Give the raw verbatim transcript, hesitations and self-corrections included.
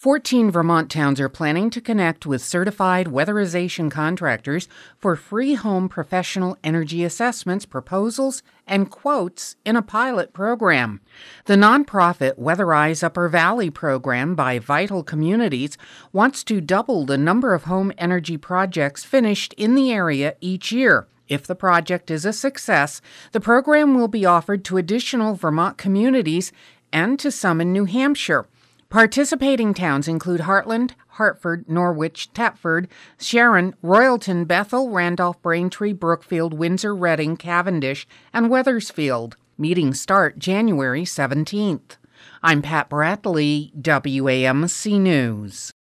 fourteen Vermont towns are planning to connect with certified weatherization contractors for free home professional energy assessments, proposals, and quotes in a pilot program. The nonprofit Weatherize Upper Valley program by Vital Communities wants to double the number of home energy projects finished in the area each year. If the project is a success, the program will be offered to additional Vermont communities and to some in New Hampshire. Participating towns include Heartland, Hartford, Norwich, Thetford, Sharon, Royalton, Bethel, Randolph, Braintree, Brookfield, Windsor, Reading, Cavendish, and Wethersfield. Meetings start January seventeenth. I'm Pat Bradley, W A M C News.